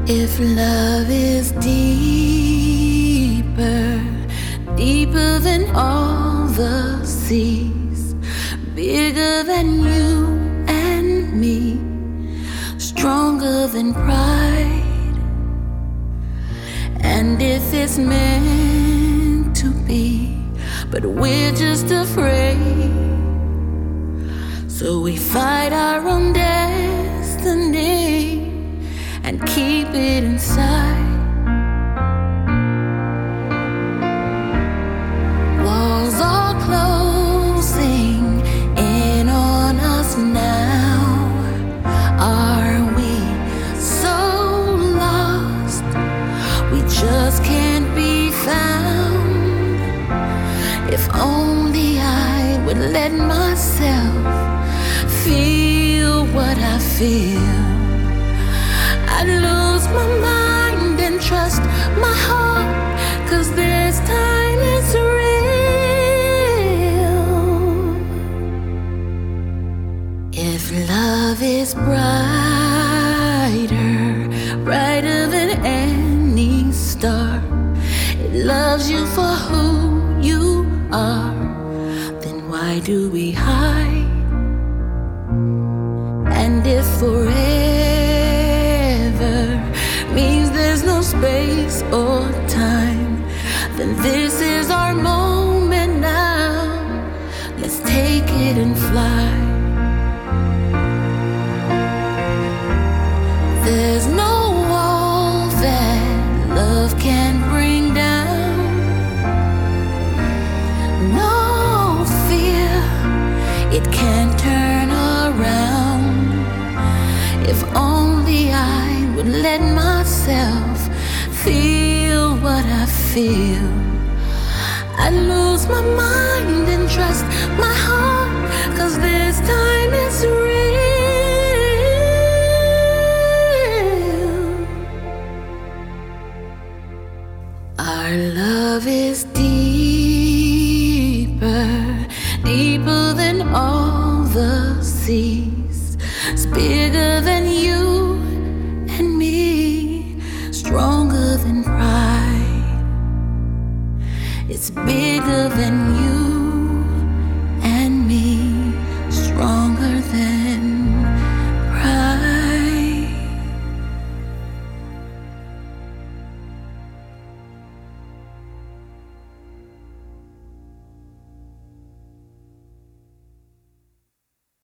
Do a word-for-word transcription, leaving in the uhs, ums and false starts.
If love is deeper, deeper than all the seas, bigger than you and me, stronger than pride, and if it's meant to be, but we're just afraid, so we fight our own destiny and keep it inside. Walls are closing in on us now. Are we so lost we just can't be found? If only I would let myself feel what I feel, I'd lose my mind and trust my heart, 'cause this time is real. If love is brighter, brighter than any star, it loves you for who you are, then why do we hide? And if forever means there's no space or time, then this is our moment now. Let's take it and fly. There's no wall that love can't bring down, no fear it can't turn around. If only I would let myself feel what I feel, I'd lose my mind and trust my heart, 'cause this time is real. Our love is deeper, deeper than all the seas. It's bigger than you and me, stronger than pride. It's bigger than you.